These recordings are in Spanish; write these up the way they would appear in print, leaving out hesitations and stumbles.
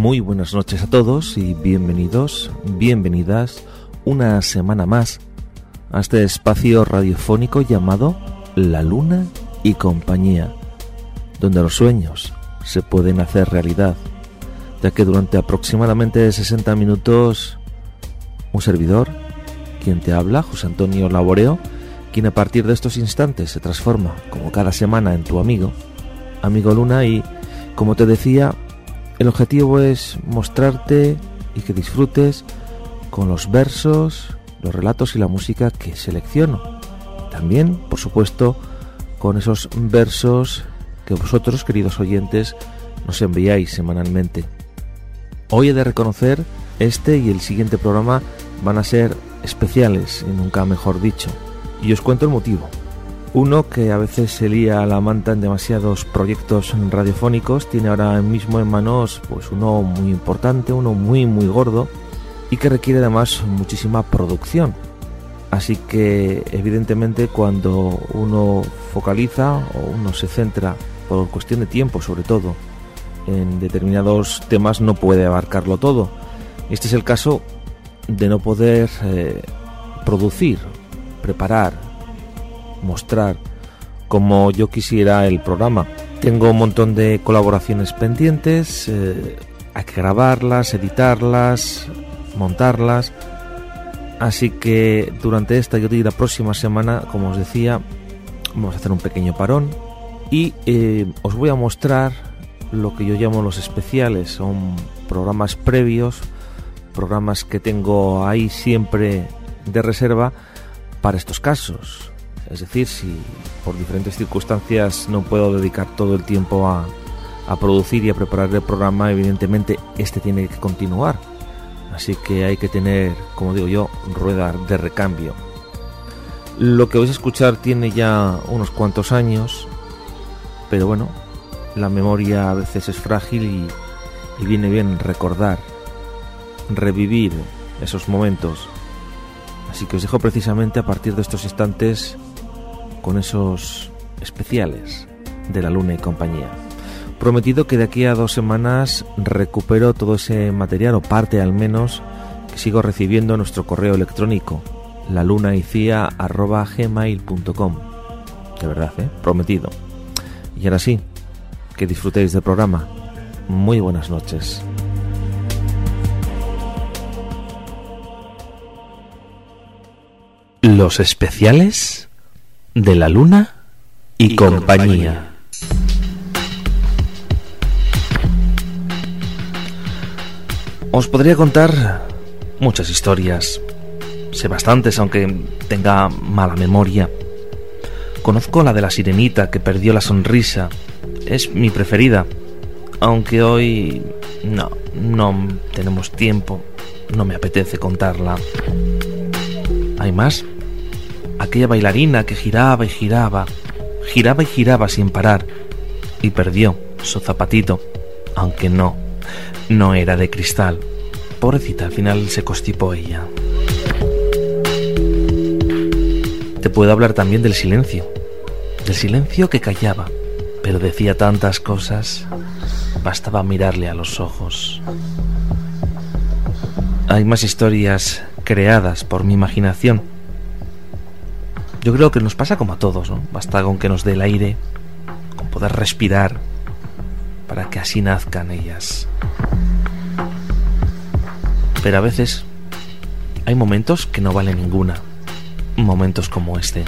Muy buenas noches a todos y bienvenidos, bienvenidas una semana más a este espacio radiofónico llamado La Luna y Compañía, donde los sueños se pueden hacer realidad, ya que durante aproximadamente 60 minutos un servidor, quien te habla, José Antonio Laboreo, quien a partir de estos instantes se transforma, como cada semana, en tu amigo Luna. Y como te decía, el objetivo es mostrarte y que disfrutes con los versos, los relatos y la música que selecciono. También, por supuesto, con esos versos que vosotros, queridos oyentes, nos enviáis semanalmente. Hoy he de reconocer, este y el siguiente programa van a ser especiales, y nunca mejor dicho. Y os cuento el motivo. Uno, que a veces se lía la manta en demasiados proyectos radiofónicos, tiene ahora mismo en manos pues uno muy importante, uno muy gordo y que requiere además muchísima producción. Así que evidentemente cuando uno focaliza o uno se centra por cuestión de tiempo sobre todo en determinados temas no puede abarcarlo todo. Este es el caso de no poder producir, preparar, mostrar como yo quisiera el programa. Tengo un montón de colaboraciones pendientes, hay que grabarlas, editarlas, montarlas, así que durante esta y la próxima semana, como os decía, vamos a hacer un pequeño parón y os voy a mostrar lo que yo llamo los especiales. Son programas previos, programas que tengo ahí siempre de reserva para estos casos. Es decir, si por diferentes circunstancias no puedo dedicar todo el tiempo a producir y a preparar el programa, evidentemente este tiene que continuar. Así que hay que tener, como digo yo, rueda de recambio. Lo que vais a escuchar tiene ya unos cuantos años, pero bueno, la memoria a veces es frágil y viene bien recordar, revivir esos momentos. Así que os dejo precisamente a partir de estos instantes con esos especiales de La Luna y Compañía. Prometido que de aquí a 2 semanas recupero todo ese material, o parte al menos, que sigo recibiendo en nuestro correo electrónico, lalunaicia@gmail.com. De verdad, prometido. Y ahora sí, que disfrutéis del programa. Muy buenas noches. Los especiales de La Luna y Compañía. Os podría contar muchas historias. Sé bastantes, aunque tenga mala memoria. Conozco la de la sirenita que perdió la sonrisa. Es mi preferida. Aunque hoy no tenemos tiempo. No me apetece contarla. ¿Hay más? Aquella bailarina que giraba y giraba sin parar y perdió su zapatito, aunque no era de cristal. Pobrecita, al final se constipó ella. Te puedo hablar también del silencio que callaba, pero decía tantas cosas, bastaba mirarle a los ojos. Hay más historias creadas por mi imaginación. Yo creo que nos pasa como a todos, ¿no? Basta con que nos dé el aire, con poder respirar, para que así nazcan ellas. Pero a veces hay momentos que no vale ninguna, momentos como este.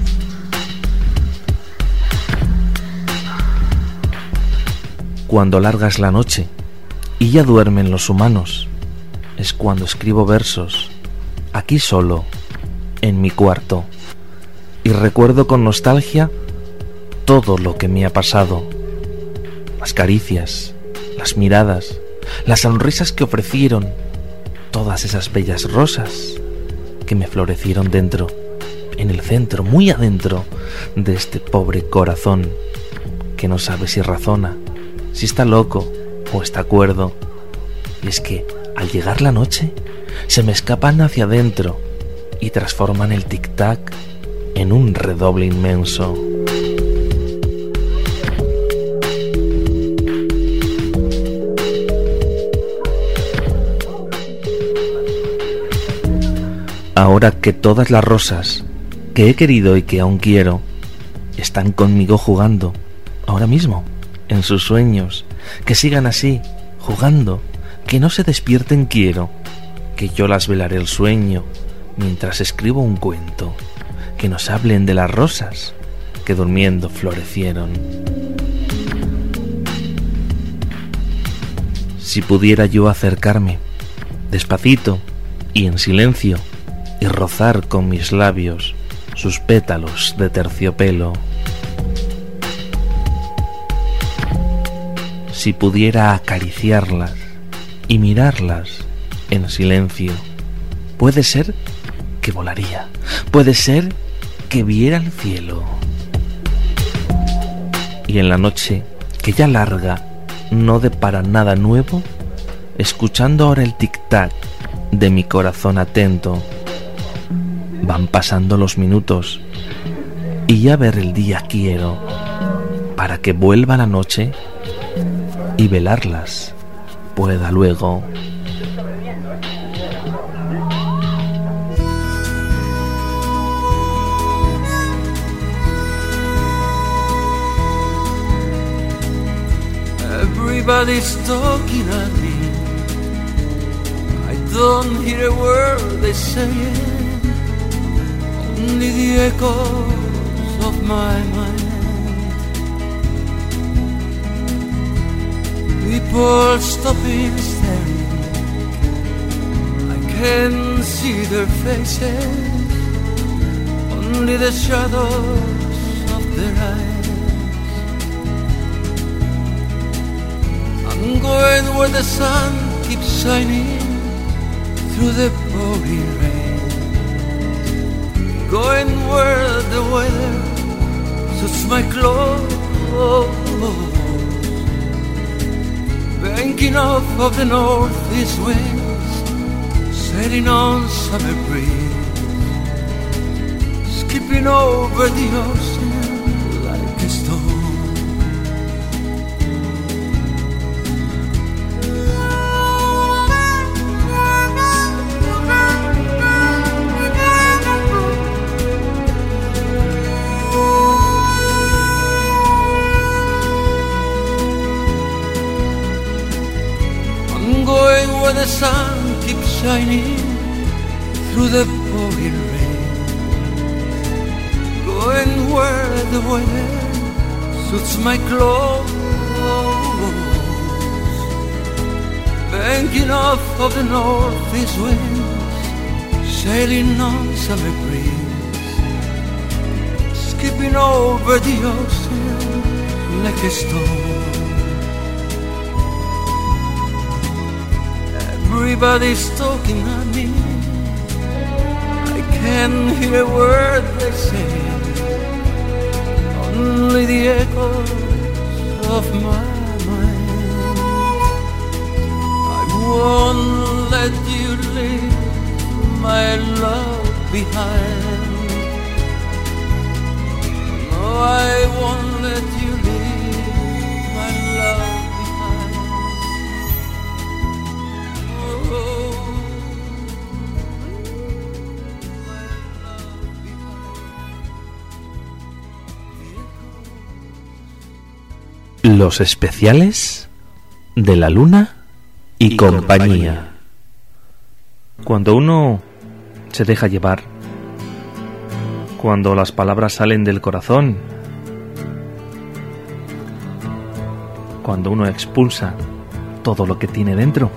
Cuando largas la noche y ya duermen los humanos, es cuando escribo versos, aquí solo, en mi cuarto. Y recuerdo con nostalgia todo lo que me ha pasado. Las caricias, las miradas, las sonrisas que ofrecieron, todas esas bellas rosas que me florecieron dentro, en el centro, muy adentro de este pobre corazón que no sabe si razona, si está loco o está cuerdo. Y es que al llegar la noche se me escapan hacia adentro y transforman el tic-tac en un redoble inmenso. Ahora que todas las rosas que he querido y que aún quiero están conmigo jugando, ahora mismo, en sus sueños, que sigan así, jugando, que no se despierten quiero, que yo las velaré el sueño mientras escribo un cuento, que nos hablen de las rosas que durmiendo florecieron. Si pudiera yo acercarme, despacito y en silencio, y rozar con mis labios sus pétalos de terciopelo. Si pudiera acariciarlas y mirarlas en silencio, puede ser que volaría, puede ser que viera el cielo. Y en la noche, que ya larga, no depara nada nuevo, escuchando ahora el tic-tac de mi corazón atento, van pasando los minutos y ya ver el día quiero, para que vuelva la noche y velarlas pueda luego. Everybody's talking at me. I don't hear a word they're saying, only the echoes of my mind. People stopping staring, I can't see their faces, only the shadows of their eyes. I'm going where the sun keeps shining through the pouring rain, going where the weather suits my clothes, banking off of the northeast winds, sailing on summer breeze, skipping over the ocean like a stone. Where the sun keeps shining through the pouring rain, going where the weather suits my clothes, banking off of the northeast winds, sailing on summer breeze, skipping over the ocean like a stone. Everybody's talking at me, I can't hear a word they say, only the echoes of my mind. I won't let you leave my love behind. No, I won't let you leave my love behind. Los especiales de la Luna y compañía. Cuando uno se deja llevar, cuando las palabras salen del corazón, cuando uno expulsa todo lo que tiene dentro,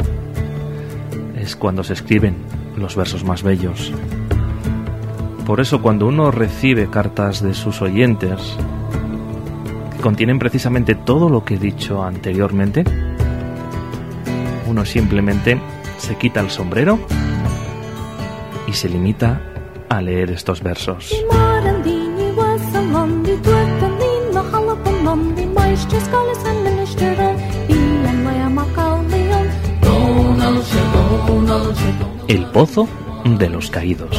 es cuando se escriben los versos más bellos. Por eso cuando uno recibe cartas de sus oyentes que contienen precisamente todo lo que he dicho anteriormente, uno simplemente se quita el sombrero y se limita a leer estos versos. El pozo de los caídos.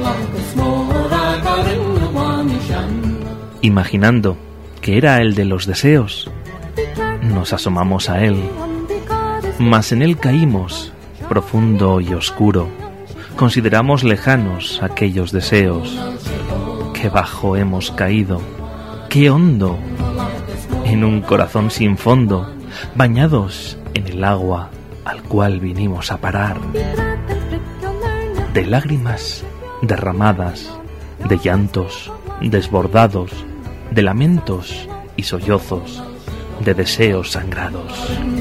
Imaginando que era el de los deseos, nos asomamos a él, mas en él caímos, profundo y oscuro, consideramos lejanos aquellos deseos. Qué bajo hemos caído, qué hondo, en un corazón sin fondo, bañados en el agua al cual vinimos a parar. De lágrimas derramadas, de llantos desbordados, de lamentos y sollozos, de deseos sangrados.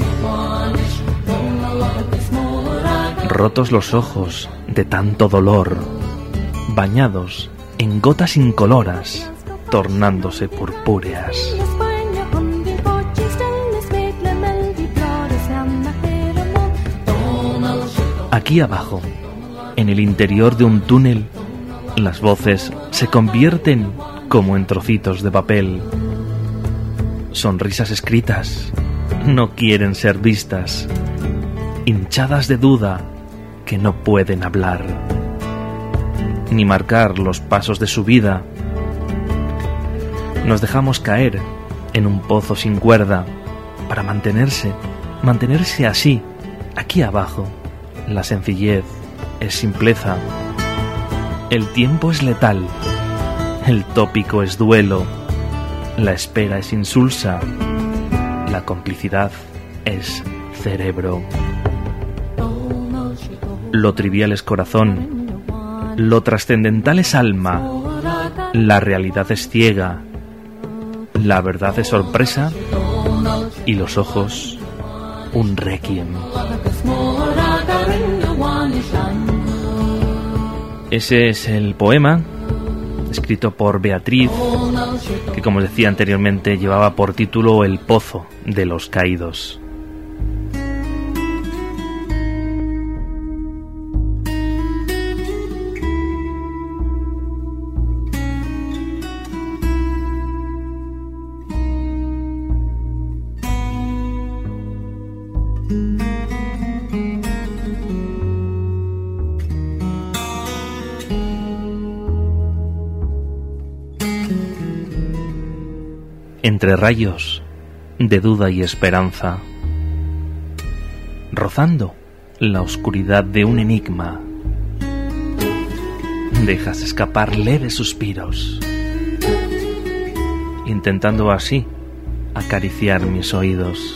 Rotos los ojos de tanto dolor, bañados en gotas incoloras, tornándose purpúreas. Aquí abajo, en el interior de un túnel, las voces se convierten como en trocitos de papel. Sonrisas escritas no quieren ser vistas, hinchadas de duda que no pueden hablar, ni marcar los pasos de su vida. Nos dejamos caer en un pozo sin cuerda para mantenerse así, aquí abajo. La sencillez es simpleza, el tiempo es letal, el tópico es duelo, la espera es insulsa, la complicidad es cerebro. Lo trivial es corazón, lo trascendental es alma, la realidad es ciega, la verdad es sorpresa y los ojos un requiem. Ese es el poema escrito por Beatriz, que, como decía anteriormente, llevaba por título El pozo de los caídos. Entre rayos de duda y esperanza, rozando la oscuridad de un enigma, dejas escapar leves suspiros, intentando así acariciar mis oídos.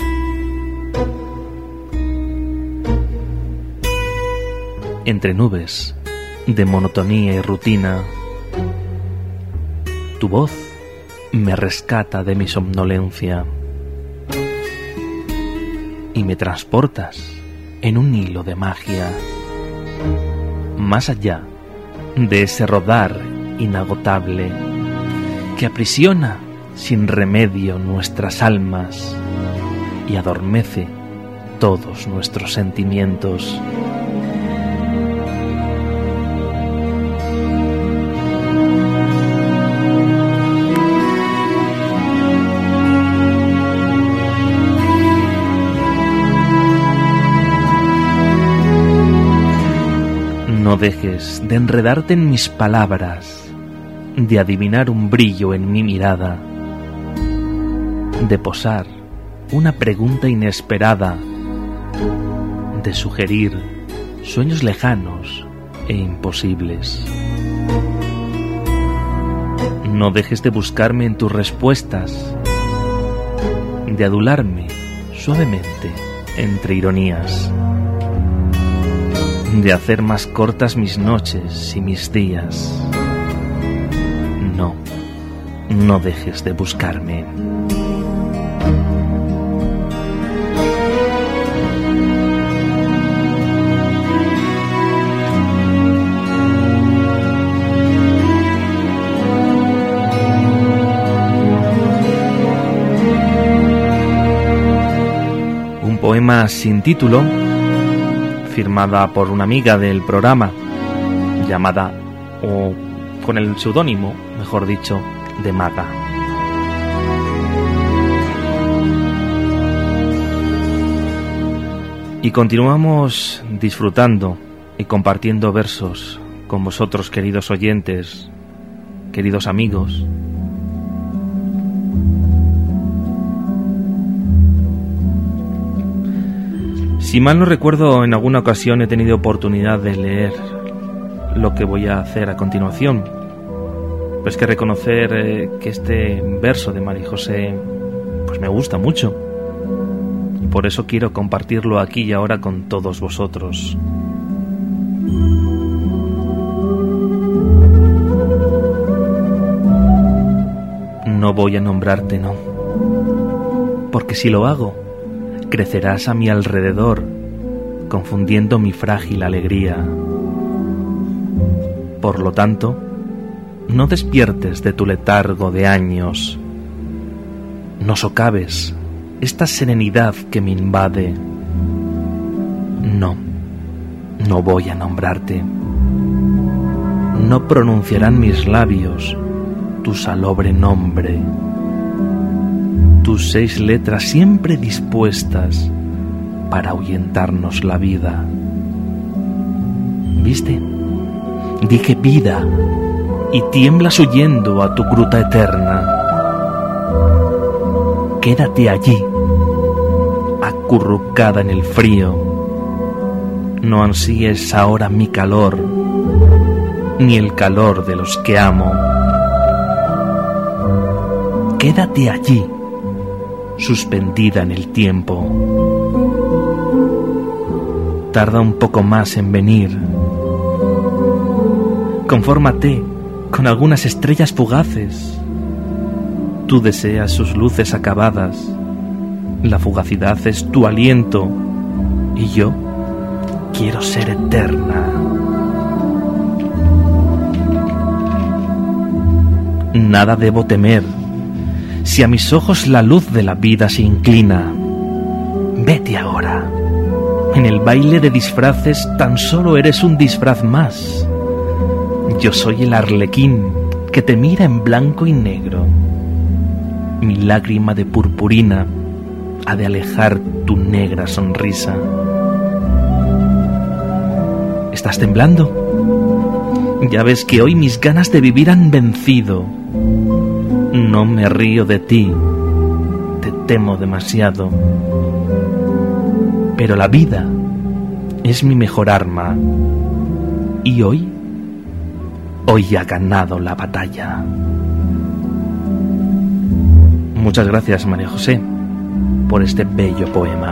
Entre nubes de monotonía y rutina, tu voz me rescata de mi somnolencia y me transportas en un hilo de magia, más allá de ese rodar inagotable que aprisiona sin remedio nuestras almas y adormece todos nuestros sentimientos. No dejes de enredarte en mis palabras, de adivinar un brillo en mi mirada, de posar una pregunta inesperada, de sugerir sueños lejanos e imposibles. No dejes de buscarme en tus respuestas, de adularme suavemente entre ironías, de hacer más cortas mis noches y mis días. No dejes de buscarme. Un poema sin título, firmada por una amiga del programa, llamada, o con el seudónimo, mejor dicho, de Maga. Y continuamos disfrutando y compartiendo versos con vosotros, queridos oyentes, queridos amigos. Si mal no recuerdo, en alguna ocasión he tenido oportunidad de leer lo que voy a hacer a continuación. Pues que reconocer que este verso de María José pues me gusta mucho. Y por eso quiero compartirlo aquí y ahora con todos vosotros. No voy a nombrarte, no. Porque si lo hago, crecerás a mi alrededor, confundiendo mi frágil alegría. Por lo tanto, no despiertes de tu letargo de años. No socaves esta serenidad que me invade. No voy a nombrarte. No pronunciarán mis labios tu salobre nombre. Tus 6 letras siempre dispuestas para ahuyentarnos la vida. ¿Viste? Dije vida y tiemblas huyendo a tu gruta eterna. Quédate allí, acurrucada en el frío. No ansíes ahora mi calor, ni el calor de los que amo. Quédate allí, suspendida en el tiempo. Tarda un poco más en venir. Confórmate con algunas estrellas fugaces. Tú deseas sus luces acabadas. La fugacidad es tu aliento. Y yo quiero ser eterna. Nada debo temer si a mis ojos la luz de la vida se inclina. Vete ahora. En el baile de disfraces tan solo eres un disfraz más. Yo soy el arlequín que te mira en blanco y negro. Mi lágrima de purpurina ha de alejar tu negra sonrisa. ¿Estás temblando? Ya ves que hoy mis ganas de vivir han vencido. No me río de ti, te temo demasiado. Pero la vida es mi mejor arma. Y hoy ha ganado la batalla. Muchas gracias, María José, por este bello poema.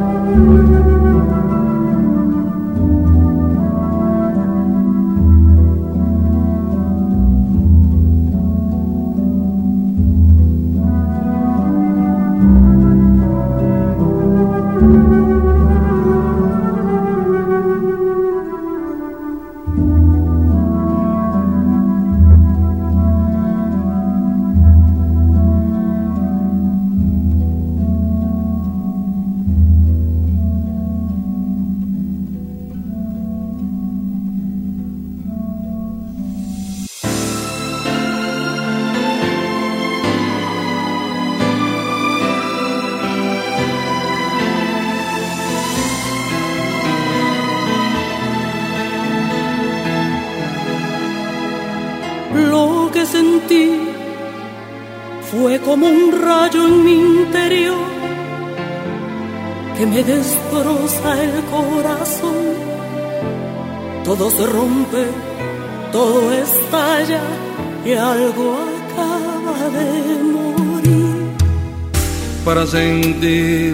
Lo que sentí fue como un rayo en mi interior que me destroza el corazón. Todo se rompe, todo estalla y algo acaba de morir. Para sentir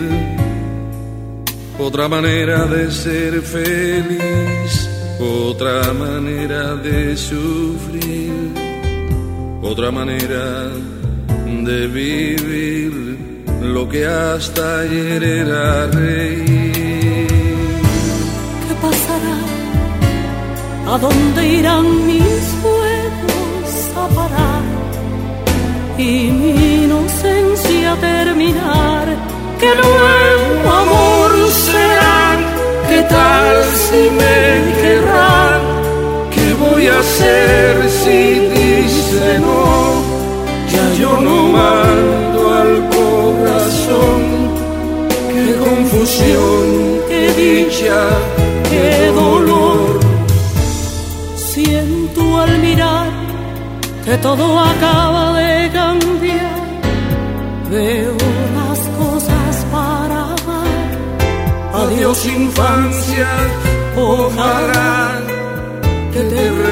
otra manera de ser feliz, otra manera de sufrir, otra manera de vivir lo que hasta ayer era reír. ¿Qué pasará? ¿A dónde irán mis juegos a parar? Y mi inocencia terminar. ¿Qué nuevo amor será? ¿Qué tal si me querrán? ¿Qué voy a hacer si dice no? Ya yo no mando al corazón. Qué confusión, qué dicha, qué dolor. Siento al mirar que todo acaba de cambiar. Veo las cosas para amar. Adiós infancia, ojalá que te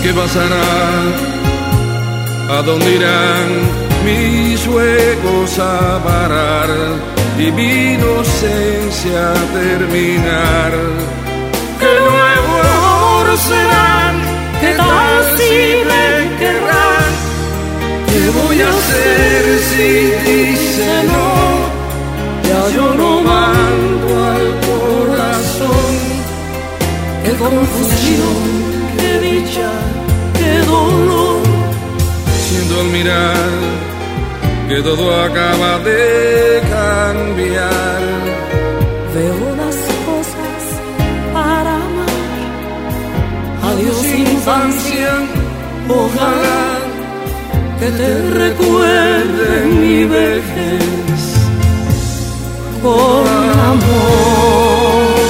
¿Qué pasará? ¿A dónde irán mis juegos a parar y mi inocencia a terminar? ¿Qué nuevo amor serán? ¿Qué tal si me querrán? ¿Qué voy a hacer si dice no? Ya yo no mando al corazón. Qué confusión, qué dicha, qué dolor. Siento al mirar que todo acaba de cambiar. Veo las cosas para amar. Adiós infancia, ojalá que te recuerde mi vejez con amor.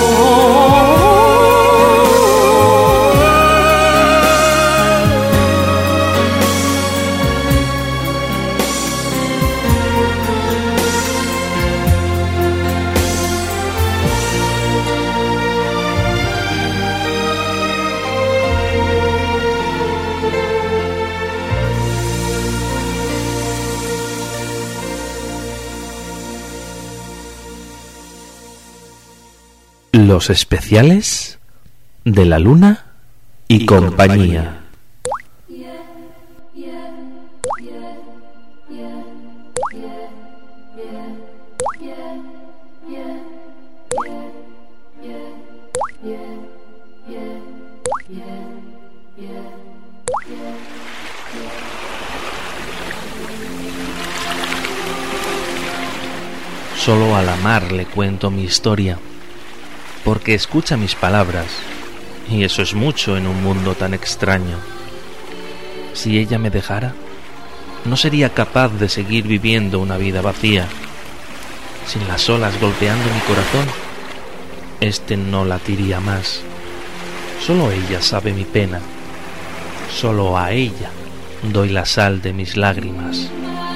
Los especiales de la Luna y compañía. Solo a la mar le cuento mi historia, porque escucha mis palabras, y eso es mucho en un mundo tan extraño. Si ella me dejara, no sería capaz de seguir viviendo una vida vacía. Sin las olas golpeando mi corazón, este no latiría más. Solo ella sabe mi pena, solo a ella doy la sal de mis lágrimas.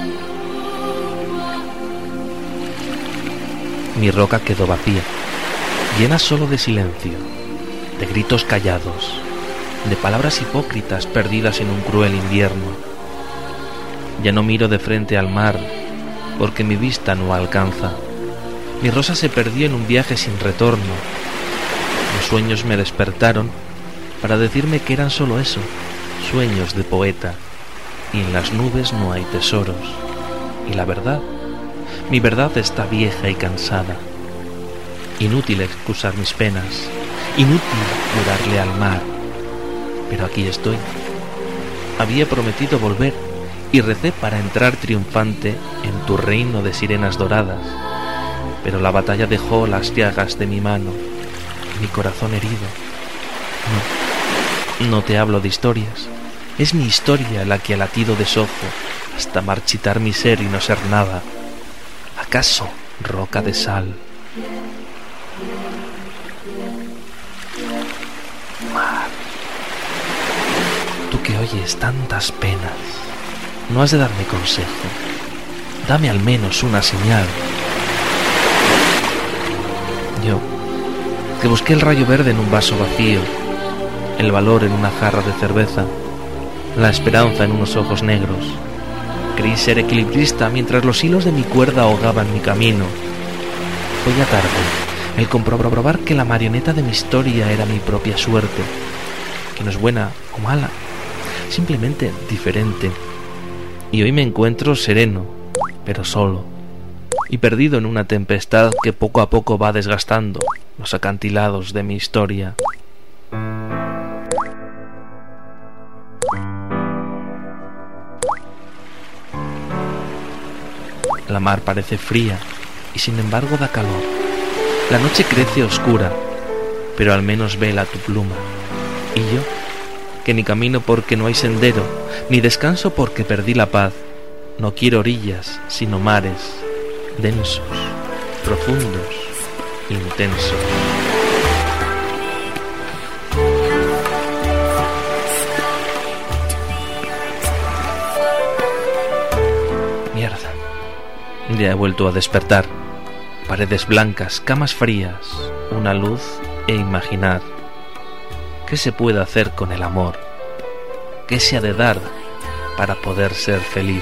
Mi roca quedó vacía, llena solo de silencio, de gritos callados, de palabras hipócritas perdidas en un cruel invierno. Ya no miro de frente al mar, porque mi vista no alcanza. Mi rosa se perdió en un viaje sin retorno. Los sueños me despertaron para decirme que eran solo eso, sueños de poeta, y en las nubes no hay tesoros. Y la verdad, mi verdad está vieja y cansada. Inútil excusar mis penas, inútil llorarle al mar, pero aquí estoy. Había prometido volver y recé para entrar triunfante en tu reino de sirenas doradas, pero la batalla dejó las llagas de mi mano y mi corazón herido. No te hablo de historias, es mi historia la que a latido desojo hasta marchitar mi ser y no ser nada. ¿Acaso roca de sal? Mar, tú que oyes tantas penas, no has de darme consejo, dame al menos una señal. Yo, que busqué el rayo verde en un vaso vacío, el valor en una jarra de cerveza, la esperanza en unos ojos negros, creí ser equilibrista mientras los hilos de mi cuerda ahogaban mi camino. Fue ya tarde el comprobar que la marioneta de mi historia era mi propia suerte, que no es buena o mala, simplemente diferente. Y hoy me encuentro sereno, pero solo, y perdido en una tempestad que poco a poco va desgastando los acantilados de mi historia. La mar parece fría y sin embargo da calor. La noche crece oscura, pero al menos vela tu pluma. Y yo, que ni camino porque no hay sendero, ni descanso porque perdí la paz, no quiero orillas, sino mares, densos, profundos, intensos. Mierda. Ya he vuelto a despertar. Paredes blancas, camas frías, una luz e imaginar. ¿Qué se puede hacer con el amor? ¿Qué se ha de dar para poder ser feliz?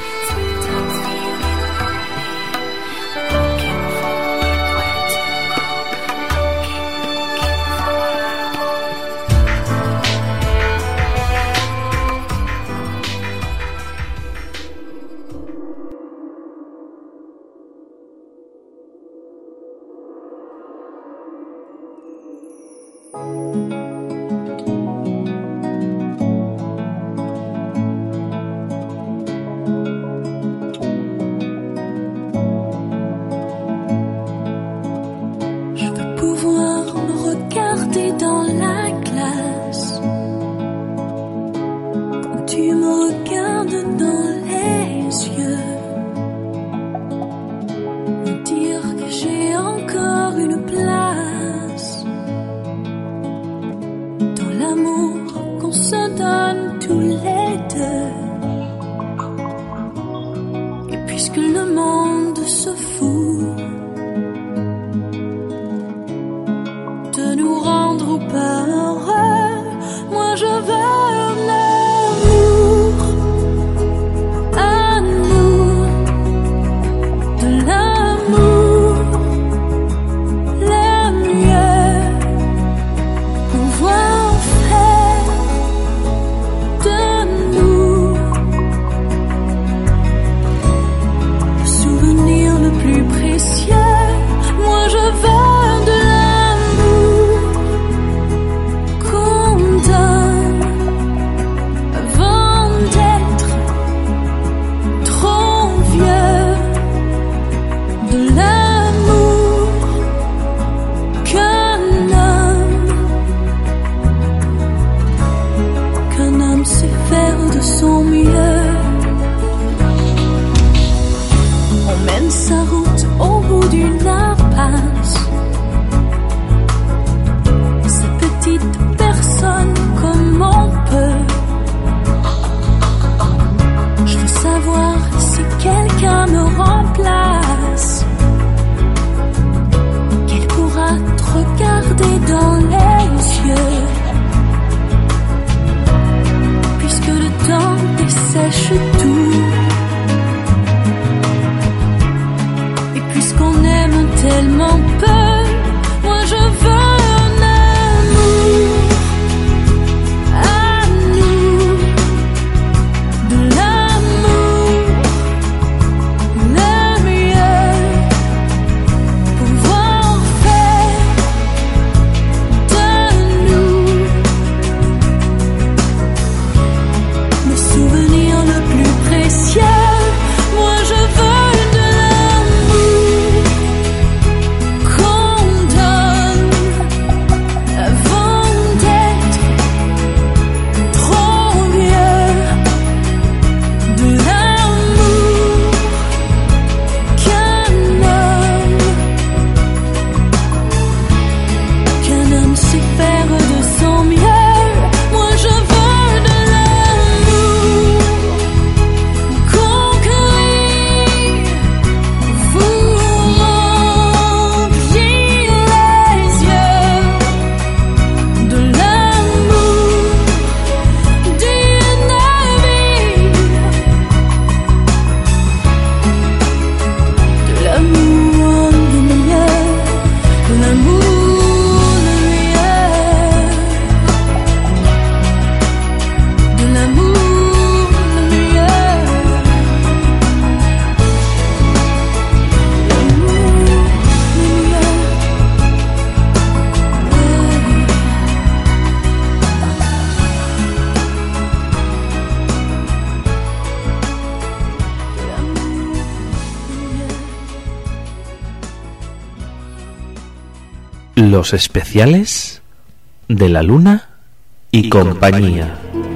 Los especiales de la Luna y compañía.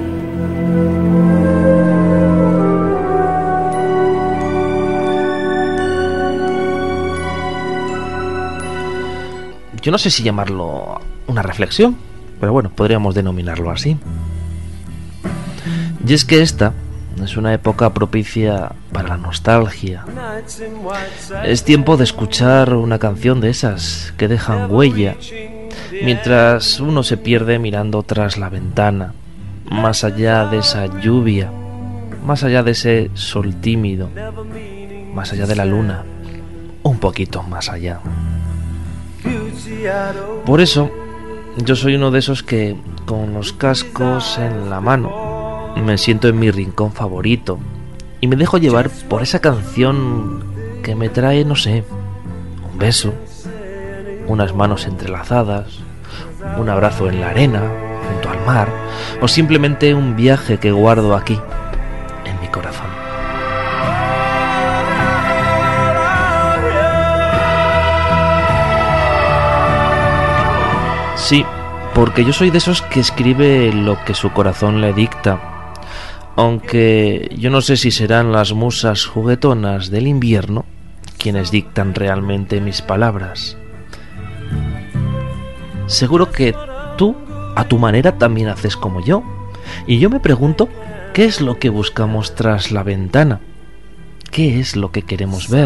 Yo no sé si llamarlo una reflexión, pero bueno, podríamos denominarlo así. Y es que esta es una época propicia para la nostalgia. Es tiempo de escuchar una canción de esas que dejan huella mientras uno se pierde mirando tras la ventana, más allá de esa lluvia, más allá de ese sol tímido, más allá de la luna, un poquito más allá. Por eso, yo soy uno de esos que, con los cascos en la mano, me siento en mi rincón favorito y me dejo llevar por esa canción que me trae, no sé, un beso, unas manos entrelazadas, un abrazo en la arena, junto al mar, o simplemente un viaje que guardo aquí, en mi corazón. Sí, porque yo soy de esos que escribe lo que su corazón le dicta, aunque yo no sé si serán las musas juguetonas del invierno quienes dictan realmente mis palabras. Seguro que tú, a tu manera, también haces como yo, y yo me pregunto, ¿qué es lo que buscamos tras la ventana? ¿Qué es lo que queremos ver?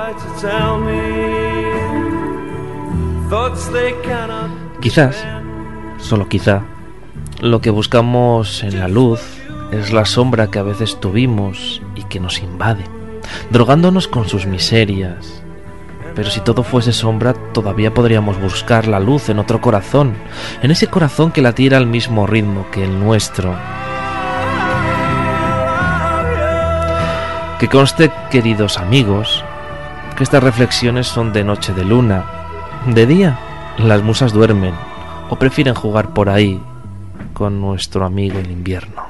Quizás, solo quizá, lo que buscamos en la luz es la sombra que a veces tuvimos y que nos invade, drogándonos con sus miserias. Pero si todo fuese sombra, todavía podríamos buscar la luz en otro corazón, en ese corazón que latiera al mismo ritmo que el nuestro. Que conste, queridos amigos, que estas reflexiones son de noche de luna. De día, las musas duermen o prefieren jugar por ahí con nuestro amigo el invierno.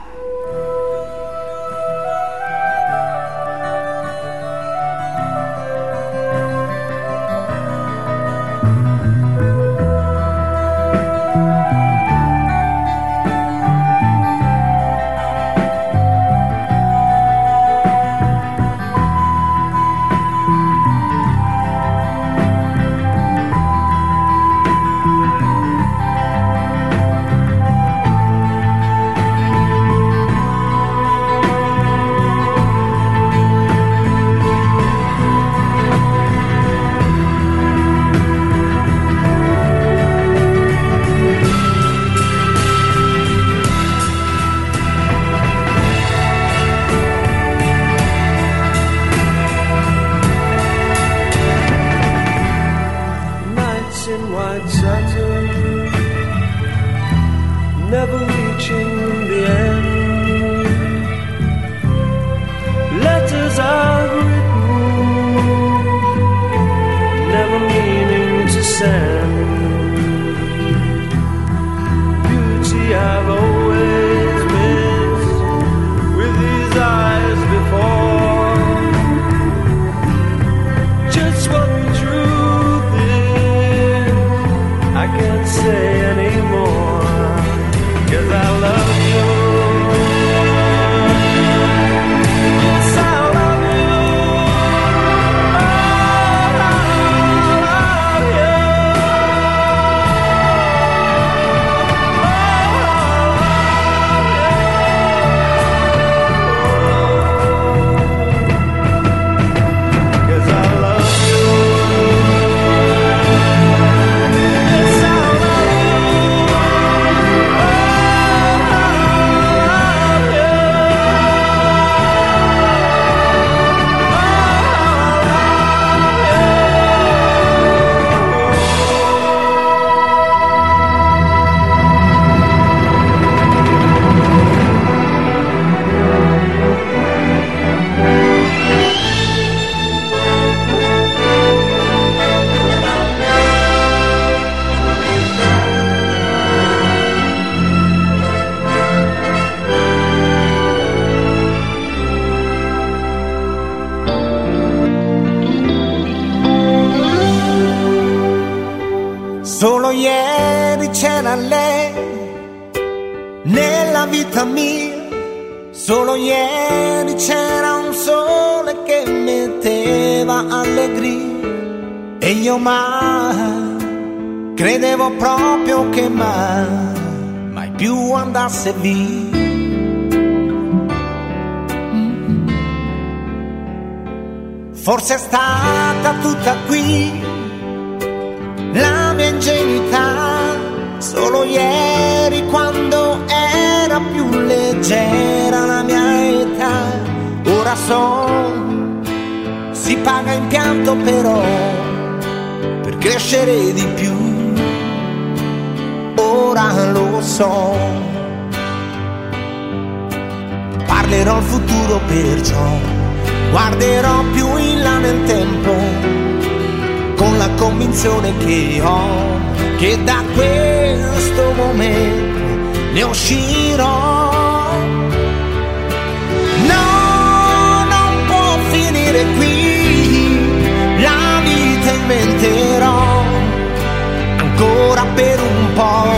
Solo ieri c'era lei nella vita mia, solo ieri c'era un sole che metteva allegria e io mai credevo proprio che mai più andasse via. Forse è stata tutta qui la mia ingenuità, solo ieri quando era più leggera la mia età, ora so, si paga in pianto però per crescere di più, ora lo so. Parlerò al futuro perciò, guarderò più in là nel tempo, con la convinzione che ho, che da questo momento ne uscirò. No, non può finire qui, la vita inventerò ancora per un po'.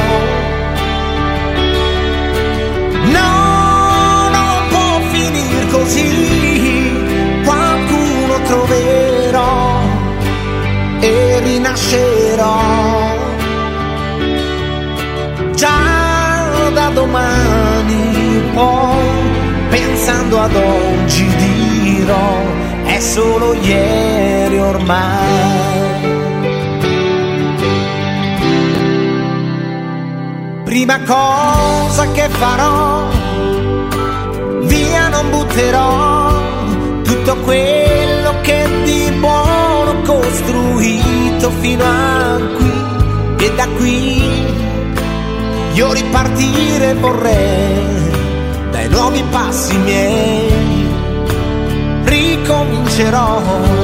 No, non può finire così, qualcuno troverò e rinascerò. Già da domani poi, pensando ad oggi dirò, è solo ieri ormai. Prima cosa che farò, via non butterò tutto quello che di buono costruito fino a qui, e da qui io ripartire vorrei dai nuovi passi miei, ricomincerò,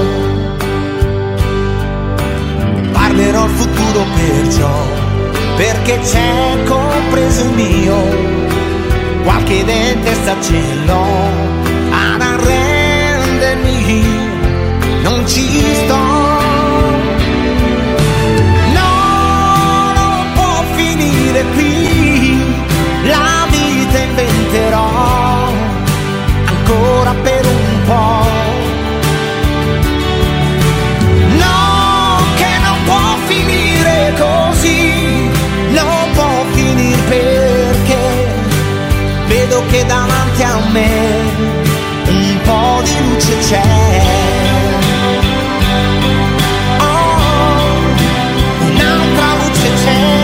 parlerò al futuro perciò, perché c'è compreso il mio, qualche dente sta ce l'ho ad arrendermi, non ci sto. Qui la vita inventerò ancora per un po'. No, che non può finire così, non può finire perché vedo che davanti a me un po' di luce c'è. Oh, un'altra luce c'è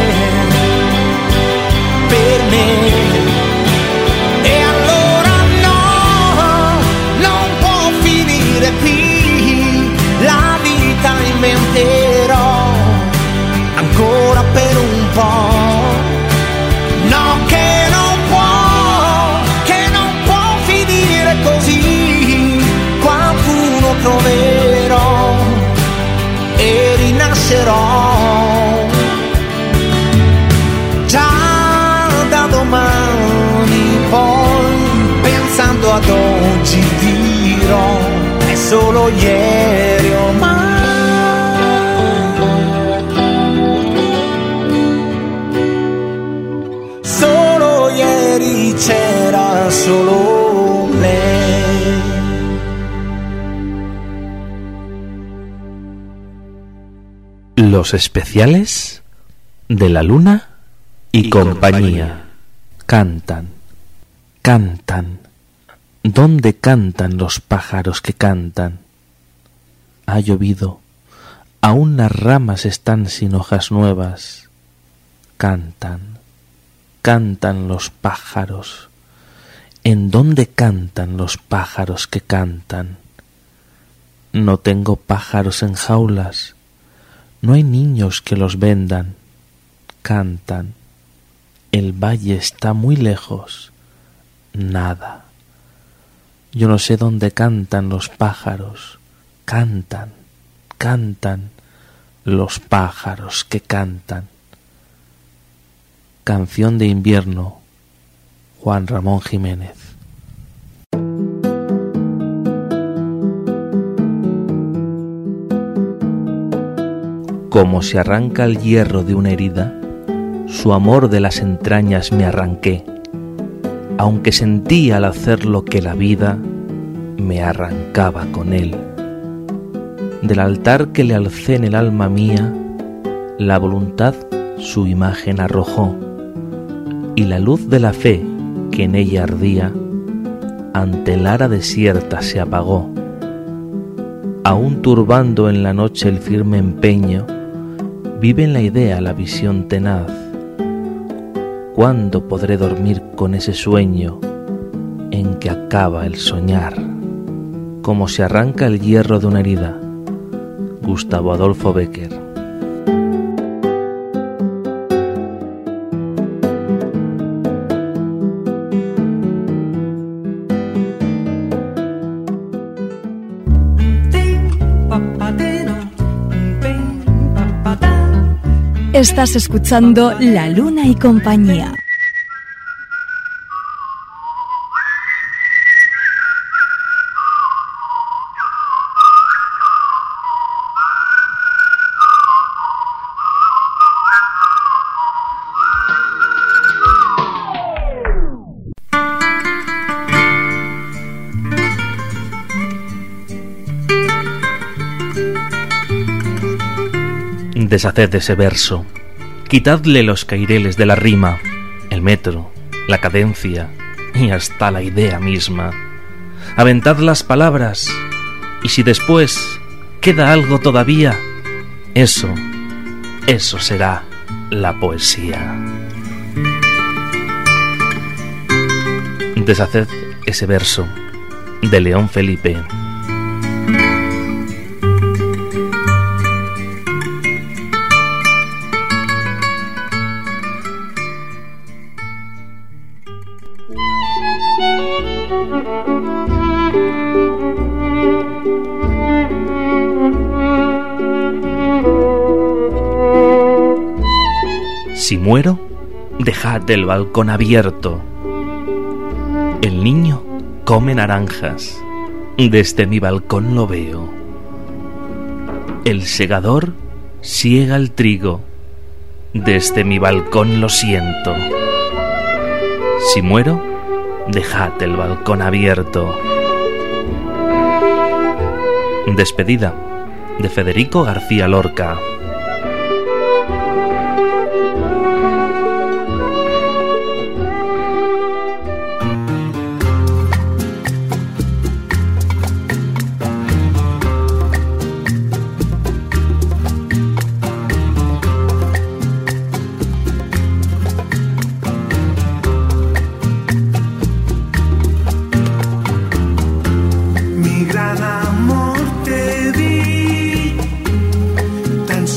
per me, e allora no, non può finire qui, la vita inventerò ancora per un po'. No, che non può finire così, qualcuno troverò e rinascerò. Domani poi, pensando ad oggi dirò, è solo ieri ormai. Solo ieri c'era solo lei. Los especiales de la luna y compañía. Cantan, cantan. ¿Dónde cantan los pájaros que cantan? Ha llovido, aún las ramas están sin hojas nuevas. Cantan, cantan los pájaros. ¿En dónde cantan los pájaros que cantan? No tengo pájaros en jaulas, no hay niños que los vendan. Cantan. El valle está muy lejos. Nada. Yo no sé dónde cantan los pájaros. Cantan, cantan los pájaros que cantan. Canción de invierno, Juan Ramón Jiménez. Como se arranca el hierro de una herida, su amor de las entrañas me arranqué, aunque sentí al hacerlo que la vida me arrancaba con él. Del altar que le alcé en el alma mía, la voluntad su imagen arrojó, y la luz de la fe que en ella ardía, ante el ara desierta se apagó. Aún turbando en la noche el firme empeño, vive en la idea la visión tenaz. ¿Cuándo podré dormir con ese sueño en que acaba el soñar? Como se arranca el hierro de una herida. Gustavo Adolfo Bécquer. Estás escuchando La Luna y Compañía. Deshaced ese verso, quitadle los caireles de la rima, el metro, la cadencia y hasta la idea misma. Aventad las palabras, y si después queda algo todavía, eso será la poesía. Deshaced ese verso, de León Felipe. Si muero, dejad el balcón abierto. El niño come naranjas, desde mi balcón lo veo. El segador siega el trigo, desde mi balcón lo siento. Si muero, dejad el balcón abierto. Despedida, de Federico García Lorca. Mi gran amor te di, tan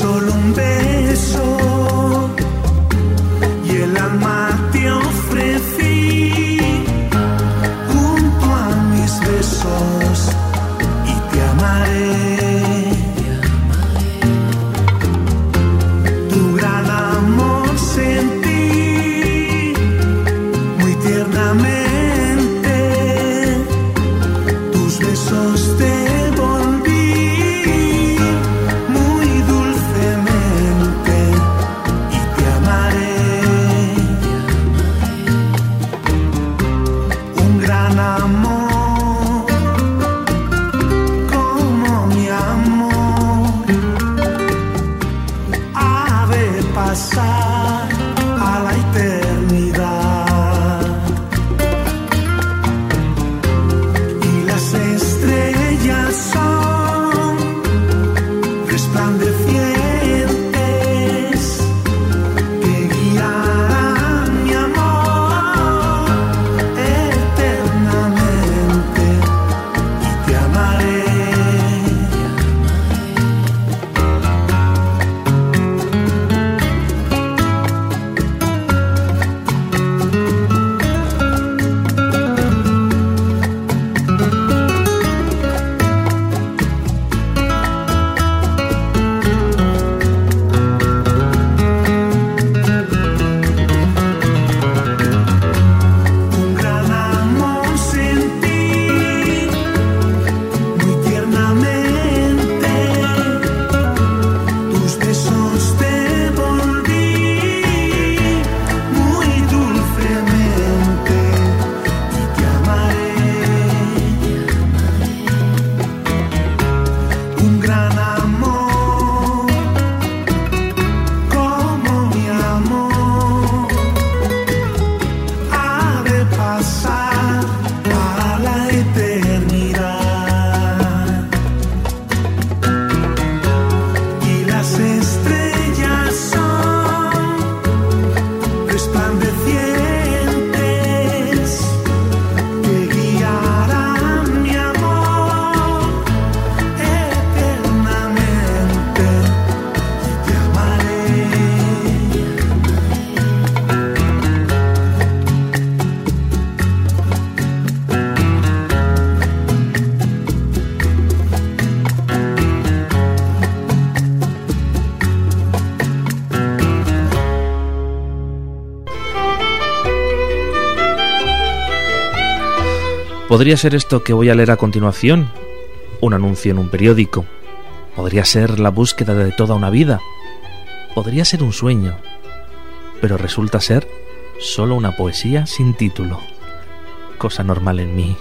Podría ser esto que voy a leer a continuación, un anuncio en un periódico. Podría ser la búsqueda de toda una vida. Podría ser un sueño. Pero resulta ser solo una poesía sin título. Cosa normal en mí.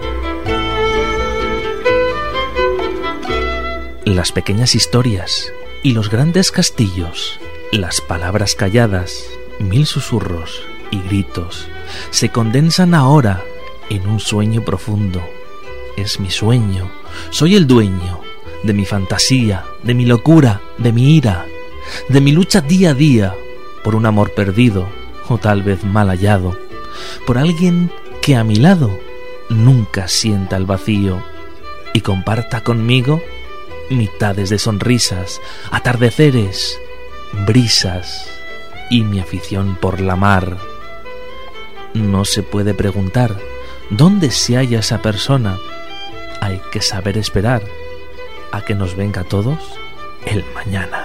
Las pequeñas historias y los grandes castillos, las palabras calladas, 1000 susurros y gritos, se condensan ahora en un sueño profundo. Es mi sueño, soy el dueño de mi fantasía, de mi locura, de mi ira, de mi lucha día a día por un amor perdido o tal vez mal hallado, por alguien que a mi lado nunca sienta el vacío y comparta conmigo mitades de sonrisas, atardeceres, brisas y mi afición por la mar. No se puede preguntar dónde se halla esa persona. Hay que saber esperar a que nos venga a todos el mañana.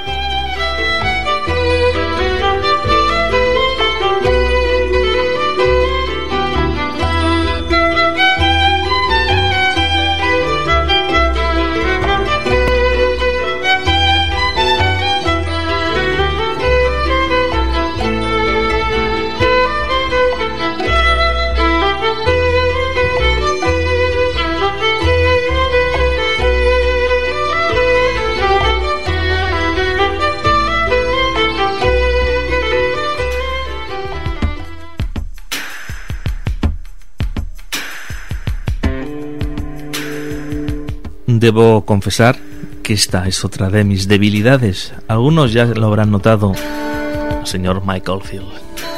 Debo confesar que esta es otra de mis debilidades. Algunos ya lo habrán notado, señor Mike Oldfield.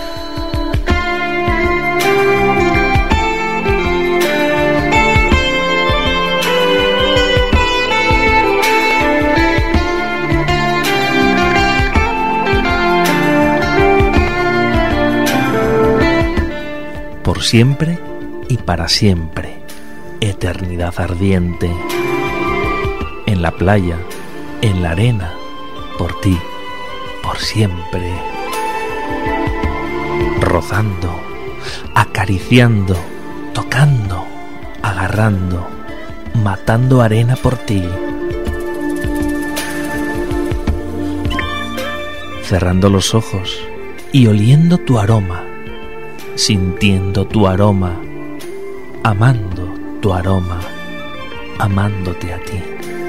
Por siempre y para siempre, eternidad ardiente. En la playa, en la arena, por ti, por siempre. Rozando, acariciando, tocando, agarrando, matando arena por ti. Cerrando los ojos y oliendo tu aroma, sintiendo tu aroma, amando tu aroma, amándote a ti.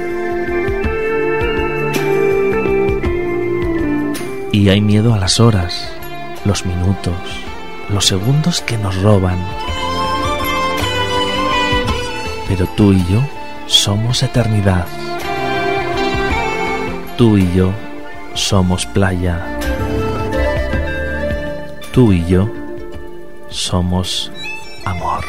Y hay miedo a las horas, los minutos, los segundos que nos roban. Pero tú y yo somos eternidad. Tú y yo somos playa. Tú y yo somos amor.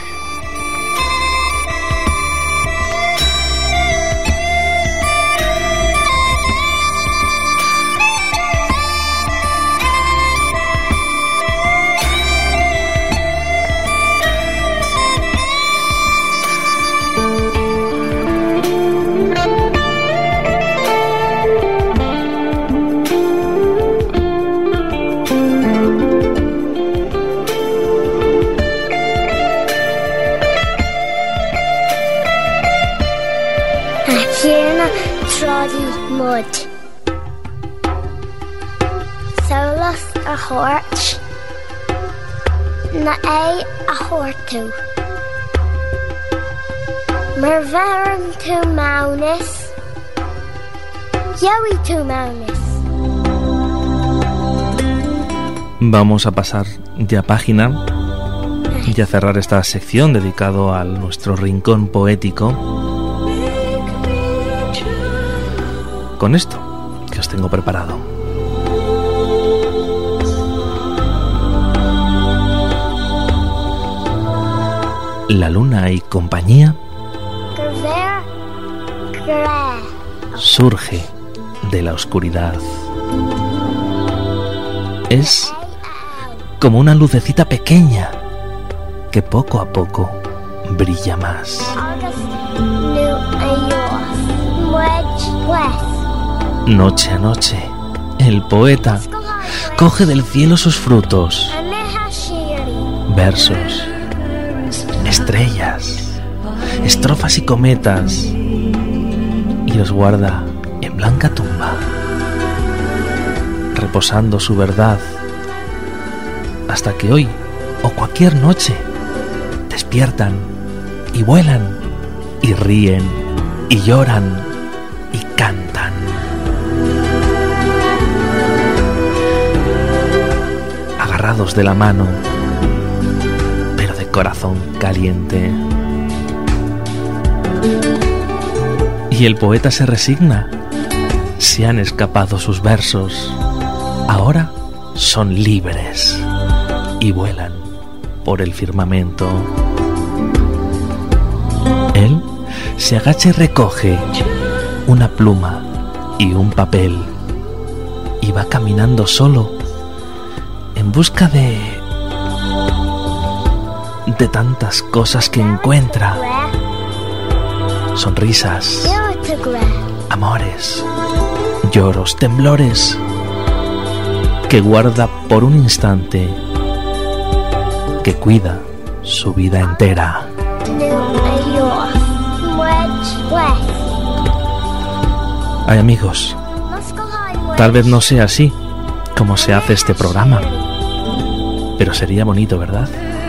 Mud. Solas a hort, na a hortu. Mervaran tu maunis, yawi tu maunis. Vamos a pasar ya página y a cerrar esta sección dedicado a nuestro rincón poético con esto que os tengo preparado. La luna y compañía surge de la oscuridad. Es como una lucecita pequeña que poco a poco brilla más. Noche a noche, el poeta coge del cielo sus frutos, versos, estrellas, estrofas y cometas, y los guarda en blanca tumba, reposando su verdad, hasta que hoy o cualquier noche despiertan y vuelan y ríen y lloran y cantan. Agarrados de la mano, pero de corazón caliente. Y el poeta se resigna. Se han escapado sus versos. Ahora son libres y vuelan por el firmamento. Él se agacha y recoge una pluma y un papel y va caminando solo en busca de tantas cosas que encuentra. Sonrisas, amores, lloros, temblores, que guarda por un instante, que cuida su vida entera. Ay, amigos, tal vez no sea así como se hace este programa, pero sería bonito, ¿verdad?